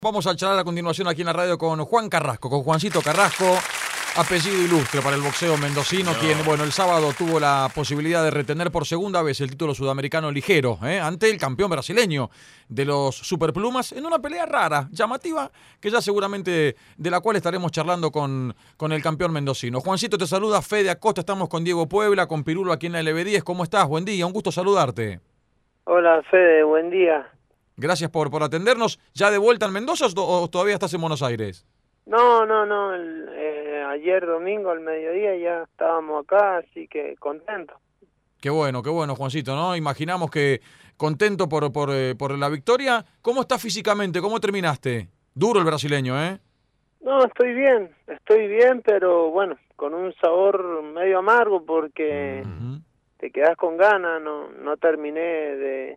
Vamos a charlar a continuación aquí en la radio con Juan Carrasco, con Juancito Carrasco, apellido ilustre para el boxeo mendocino, quien, bueno, el sábado tuvo la posibilidad de retener por segunda vez el título sudamericano ligero, ante el campeón brasileño de los superplumas, en una pelea rara, llamativa, que ya seguramente de la cual estaremos charlando con el campeón mendocino. Juancito, te saluda Fede Acosta, estamos con Diego Puebla, con Pirulo aquí en la LB10. ¿Cómo estás? Buen día, un gusto saludarte. Hola Fede, buen día. Gracias por atendernos. ¿Ya de vuelta en Mendoza o todavía estás en Buenos Aires? No, ayer domingo al mediodía ya estábamos acá, así que contento. Qué bueno, Juancito, ¿no? Imaginamos que contento por la victoria. ¿Cómo estás físicamente? ¿Cómo terminaste? Duro el brasileño, ¿eh? No, estoy bien, pero bueno, con un sabor medio amargo porque te quedás con ganas, no terminé de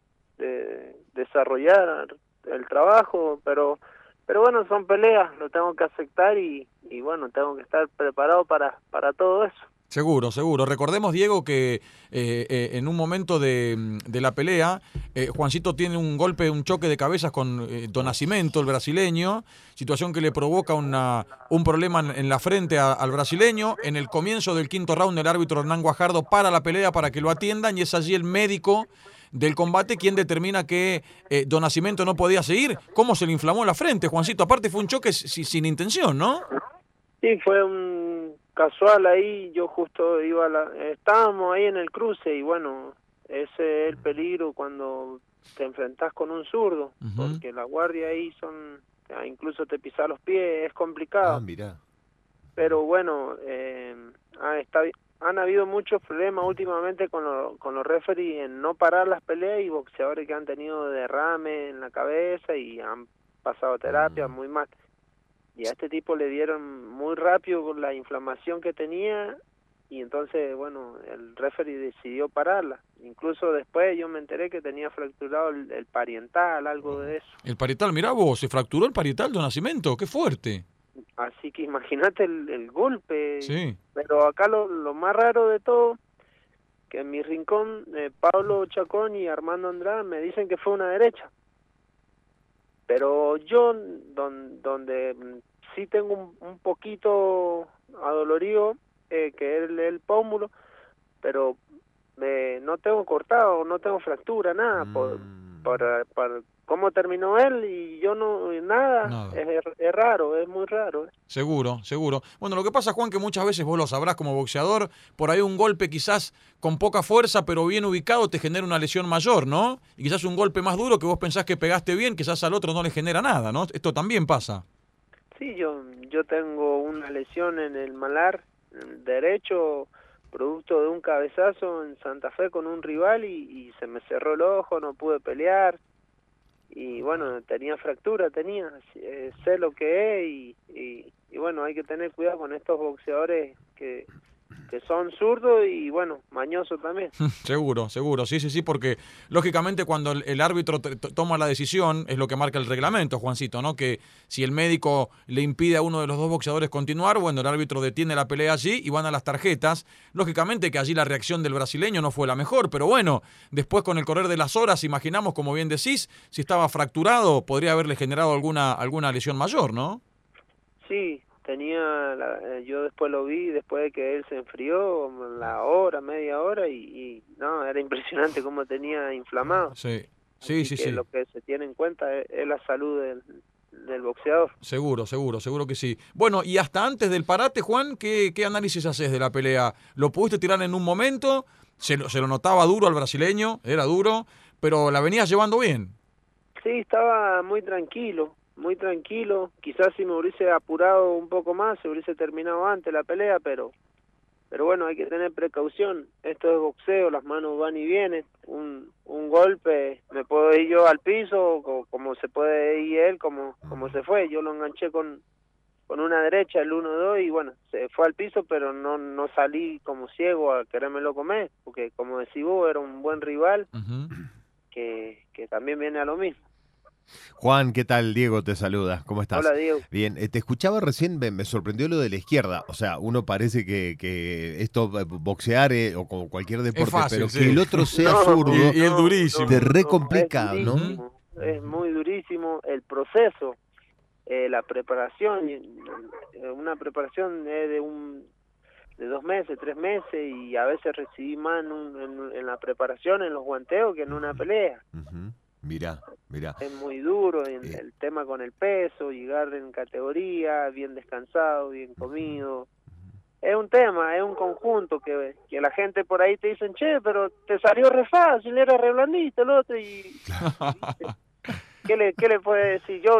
desarrollar el trabajo, pero bueno, son peleas, lo tengo que aceptar y bueno, tengo que estar preparado para todo eso. Seguro. Recordemos, Diego, que en un momento de la pelea, Juancito tiene un golpe, un choque de cabezas con Don Nascimento, el brasileño, situación que le provoca un problema en la frente al brasileño. En el comienzo del quinto round, el árbitro Hernán Guajardo para la pelea para que lo atiendan y es allí el médico del combate quien determina que Don Nascimento no podía seguir. ¿Cómo se le inflamó la frente, Juancito? Aparte fue un choque sin intención, ¿no? Sí, fue un casual ahí, yo justo estábamos ahí en el cruce y bueno, ese es el peligro cuando te enfrentás con un zurdo, porque la guardia ahí incluso te pisa los pies, es complicado. Mirá. Pero bueno, han habido muchos problemas últimamente con los referees en no parar las peleas y boxeadores que han tenido derrame en la cabeza y han pasado terapia muy mal. Y a este tipo le dieron muy rápido con la inflamación que tenía y entonces, bueno, el referee decidió pararla. Incluso después yo me enteré que tenía fracturado el parietal, algo de eso. El parietal, mirá vos, se fracturó el parietal de Nascimento, qué fuerte. Así que imagínate el golpe. Sí. Pero acá lo más raro de todo, que en mi rincón, Pablo Chacón y Armando Andrade me dicen que fue una derecha. Pero yo, donde sí tengo un poquito adolorido, que es el pómulo, pero no tengo cortado, no tengo fractura, nada, por cómo terminó él y yo nada. Es raro, es muy raro. Seguro. Bueno, lo que pasa, Juan, que muchas veces vos lo sabrás como boxeador, por ahí un golpe quizás con poca fuerza, pero bien ubicado, te genera una lesión mayor, ¿no? Y quizás un golpe más duro que vos pensás que pegaste bien, quizás al otro no le genera nada, ¿no? Esto también pasa. Sí, yo tengo una lesión en el malar derecho, producto de un cabezazo en Santa Fe con un rival y se me cerró el ojo, no pude pelear. Y bueno, tenía fractura, sé lo que es y bueno, hay que tener cuidado con estos boxeadores que son zurdos y bueno, mañosos también. Seguro, sí, porque lógicamente cuando el árbitro toma la decisión es lo que marca el reglamento, Juancito, ¿no? Que si el médico le impide a uno de los dos boxeadores continuar, bueno, el árbitro detiene la pelea allí y van a las tarjetas. Lógicamente que allí la reacción del brasileño no fue la mejor, pero bueno, después con el correr de las horas, imaginamos, como bien decís, si estaba fracturado podría haberle generado alguna lesión mayor, ¿no? Sí. Yo después lo vi, después de que él se enfrió, media hora, y no, era impresionante cómo tenía inflamado. Sí. Lo que se tiene en cuenta es la salud del boxeador. Seguro que sí. Bueno, y hasta antes del parate, Juan, ¿qué análisis haces de la pelea? ¿Lo pudiste tirar en un momento? Se lo notaba duro al brasileño, era duro, pero la venías llevando bien. Sí, estaba muy tranquilo, quizás si me hubiese apurado un poco más, se hubiese terminado antes la pelea, pero bueno, hay que tener precaución, esto es boxeo, las manos van y vienen, un golpe, me puedo ir yo al piso, como se puede ir él, como se fue, yo lo enganché con una derecha, el 1-2, y bueno, se fue al piso, pero no salí como ciego a querérmelo comer, porque como decís vos, era un buen rival, que también viene a lo mismo. Juan, ¿qué tal? Diego te saluda. ¿Cómo estás? Hola, Diego. Bien, te escuchaba recién, me sorprendió lo de la izquierda. O sea, uno parece que esto, boxear o como cualquier deporte, fácil, pero sí. que el otro sea zurdo y es durísimo. te recomplica, ¿no? Es muy durísimo el proceso. la preparación, una preparación de 2 meses, 3 meses, y a veces recibí más en la preparación, en los guanteos, que en una pelea. Mirá. Es muy duro el tema con el peso, llegar en categoría, bien descansado, bien comido. Es un tema, es un conjunto que la gente por ahí te dicen, che, pero te salió re fácil, era re blandito el otro, y ¿qué le puede decir? Yo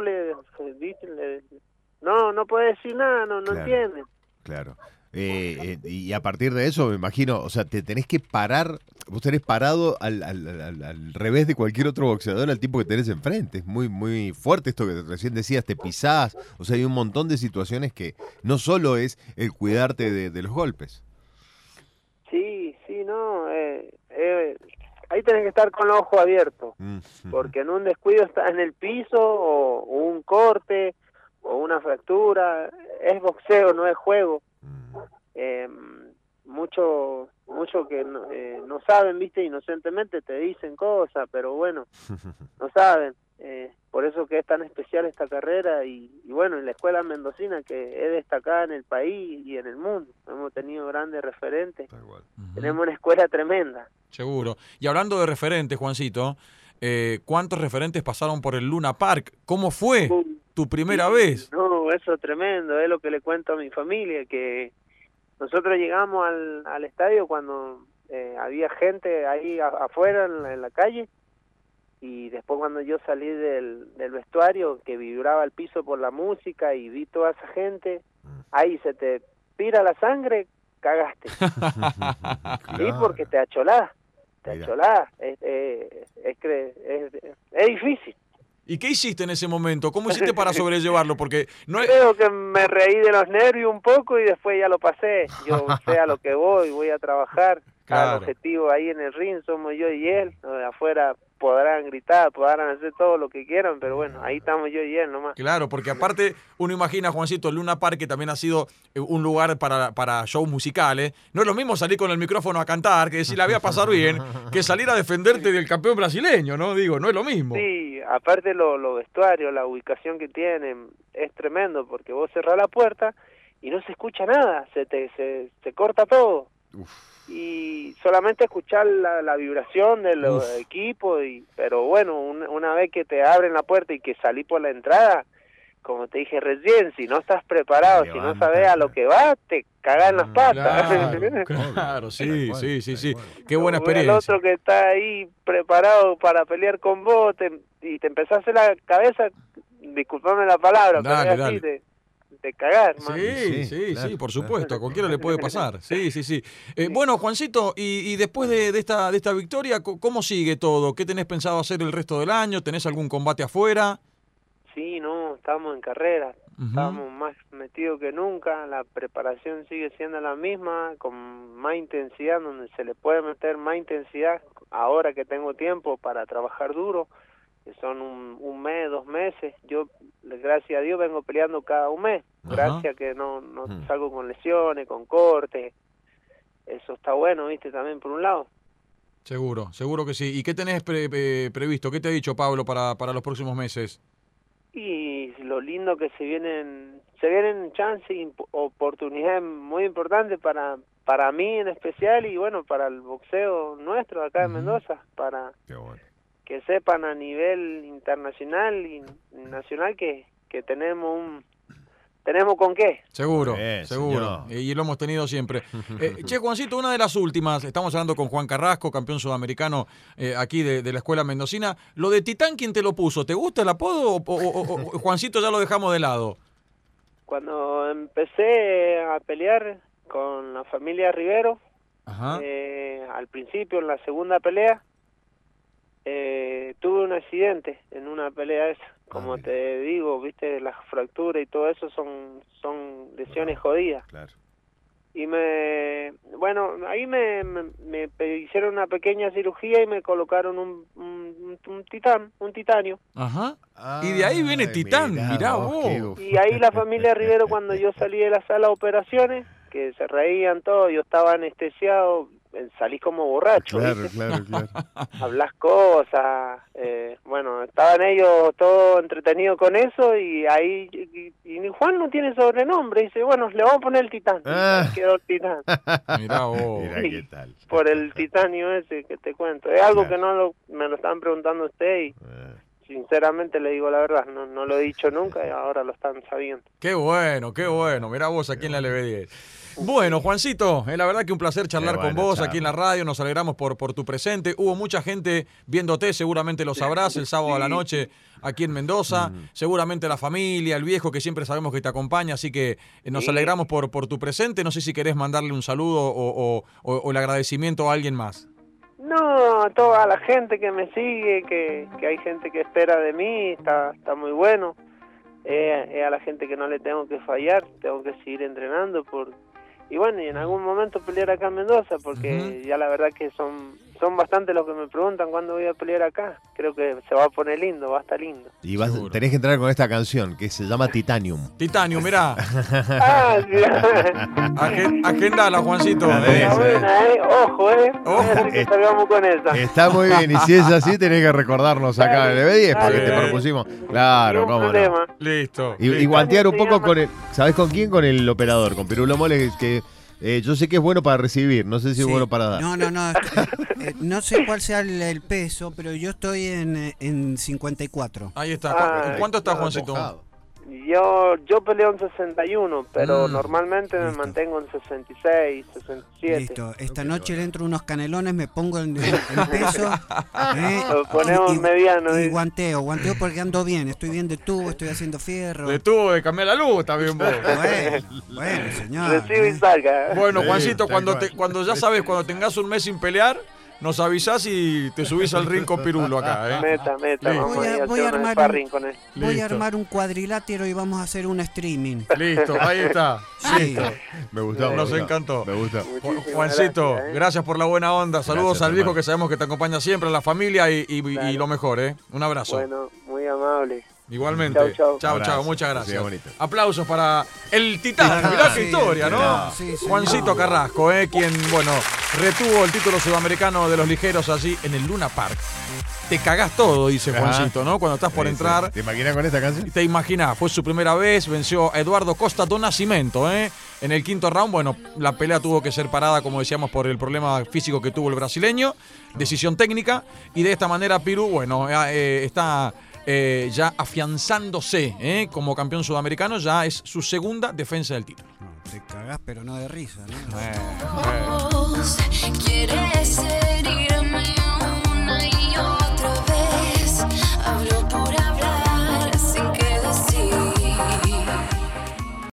no puede decir nada, no Claro, entienden. Claro. Y a partir de eso, me imagino, o sea, te tenés que parar, vos tenés parado al revés de cualquier otro boxeador al tipo que tenés enfrente. Es muy, muy fuerte esto que recién decías, te pisás, o sea, hay un montón de situaciones que no solo es el cuidarte de los golpes. Sí, no, ahí tenés que estar con los ojos abiertos, porque en un descuido estás en el piso, o un corte, o una fractura. Es boxeo, no es juego. Mucho que no saben, viste, inocentemente te dicen cosas, pero bueno, no saben. Por eso que es tan especial esta carrera, y bueno, en la escuela mendocina, que es destacada en el país y en el mundo. Hemos tenido grandes referentes. Tenemos una escuela tremenda. Seguro. Y hablando de referentes, Juancito, ¿cuántos referentes pasaron por el Luna Park? ¿Cómo fue tu primera vez? No, eso es tremendo, es lo que le cuento a mi familia, que nosotros llegamos al estadio cuando había gente ahí afuera en la calle, y después cuando yo salí del vestuario, que vibraba el piso por la música, y vi toda esa gente, ahí se te pira la sangre, cagaste. Sí, porque te acholás, es difícil. ¿Y qué hiciste en ese momento? ¿Cómo hiciste para sobrellevarlo? Porque no es... Creo que me reí de los nervios un poco, y después ya lo pasé. Yo sé a lo que voy a trabajar. Cada objetivo ahí en el ring somos yo y él. Afuera podrán gritar, podrán hacer todo lo que quieran, pero bueno, ahí estamos yo y él nomás. Claro, porque aparte uno imagina, Juancito, el Luna Park, que también ha sido un lugar para shows musicales. No es lo mismo salir con el micrófono a cantar, que decir la voy a pasar bien, que salir a defenderte del campeón brasileño, ¿no? Digo, no es lo mismo. Sí, aparte los vestuarios, la ubicación que tienen, es tremendo, porque vos cerrás la puerta y no se escucha nada, se corta todo. Y solamente escuchar la vibración de los equipos, pero bueno, una vez que te abren la puerta y que salí por la entrada, como te dije recién, si no estás preparado, si no sabes a lo que vas, te cagas en las patas. Claro, sí. Qué buena experiencia. El otro que está ahí preparado para pelear con vos, y te empezás a hacer la cabeza, disculpame la palabra, pero así de cagar, man. Sí, por supuesto, a cualquiera le puede pasar. Sí. Bueno, Juancito, y después de esta victoria, ¿cómo sigue todo? ¿Qué tenés pensado hacer el resto del año? ¿Tenés algún combate afuera? Sí, no, estamos en carrera, estamos más metidos que nunca, la preparación sigue siendo la misma, con más intensidad, donde se le puede meter más intensidad ahora que tengo tiempo para trabajar duro, que son un mes, 2 meses. Yo, gracias a Dios, vengo peleando cada un mes, gracias a que no salgo con lesiones, con cortes. Eso está bueno, viste, también por un lado. Seguro que sí. ¿Y qué tenés previsto? ¿Qué te ha dicho Pablo para los próximos meses? Y lo lindo que se vienen chances y oportunidades muy importantes para mí en especial, y bueno, para el boxeo nuestro acá en Mendoza, para que sepan a nivel internacional y nacional que tenemos con qué. Seguro. Y lo hemos tenido siempre. Che, Juancito, una de las últimas, estamos hablando con Juan Carrasco, campeón sudamericano aquí de la escuela mendocina. Lo de Titán, ¿quién te lo puso? ¿Te gusta el apodo o Juancito ya lo dejamos de lado? Cuando empecé a pelear con la familia Rivero, al principio, en la segunda pelea, tuve un accidente en una pelea esa. Como te digo, viste, las fracturas y todo eso son lesiones jodidas. Claro. Y ahí me hicieron una pequeña cirugía y me colocaron un titanio. Y de ahí viene Titán, mirá vos. Y ahí la familia Rivero, cuando yo salí de la sala de operaciones, que se reían todos, yo estaba anestesiado, salís como borracho, Claro, ¿viste? claro. Hablas cosas, bueno, estaban ellos todos entretenidos con eso y ahí y Juan no tiene sobrenombre, dice, bueno, le vamos a poner el Titán. Y ahí quedó el Titán. Mirá vos. Mirá qué tal. Por el titanio ese que te cuento. Es algo que me lo estaban preguntando usted y sinceramente le digo la verdad, no lo he dicho nunca y ahora lo están sabiendo. Qué bueno. Mirá vos aquí en la LB10. Bueno, Juancito, la verdad que un placer charlar con vos aquí en la radio, nos alegramos por tu presente. Hubo mucha gente viéndote, seguramente lo sabrás, el sábado a la noche aquí en Mendoza. Seguramente la familia, el viejo que siempre sabemos que te acompaña, así que nos alegramos por tu presente. No sé si querés mandarle un saludo o el agradecimiento a alguien más. No, a toda la gente que me sigue, que hay gente que espera de mí, está muy bueno. A la gente que no le tengo que fallar, tengo que seguir entrenando y bueno, y en algún momento pelear acá en Mendoza, porque ya la verdad que son bastante los que me preguntan cuándo voy a pelear acá. Creo que se va a poner lindo, va a estar lindo. Y tenés que entrar con esta canción que se llama Titanium. Titanium, mirá. Sí. Agendala, Juancito. Buena, ojo, Ojo. que salgamos con esa. Está muy bien, y si es así tenés que recordarnos acá en el B10 porque te propusimos. Claro, cómo no. Listo. Y guantear un poco con ¿sabés con quién? Con el operador, con Pirulo Mole, que yo sé que es bueno para recibir, no sé si es bueno para dar. No, no sé cuál sea el peso, pero yo estoy en 54. Ahí está. ¿En cuánto está, Juancito? Yo peleo en 61, pero normalmente me mantengo en 66, 67. Listo, esta noche le entro unos canelones, me pongo en peso. Lo ponemos mediano. Y guanteo porque ando bien, estoy bien de tubo, estoy haciendo fierro. De tubo, de cambiar la luz también vos. Bueno, señor. Recibe y salga. Bueno, Juancito, cuando ya sabes, cuando tengas un mes sin pelear, nos avisás y te subís al ring con Pirulo acá, Meta, voy a armar un cuadrilátero y vamos a hacer un streaming. Listo, ahí está. Sí. Me gustó. Nos encantó. Me gusta. Juancito, gracias por la buena onda. Saludos al viejo que sabemos que te acompaña siempre, a la familia y lo mejor, Un abrazo. Bueno, muy amable. Igualmente. Chau, muchas gracias. Aplausos para el Titán. Mirá qué historia, ¿no? Sí, Juancito Carrasco, quien, retuvo el título sudamericano de los ligeros allí en el Luna Park. Te cagás todo, dice Juancito, ¿no? Cuando estás por entrar. ¿Te imaginas con esta canción? Te imaginás, fue su primera vez, venció a Eduardo Costa do Nascimento, En el quinto round, la pelea tuvo que ser parada, como decíamos, por el problema físico que tuvo el brasileño. Decisión técnica. Y de esta manera Piru, está ya afianzándose como campeón sudamericano, ya es su segunda defensa del título. No, te cagás, pero no de risa, ¿no? Quieres ser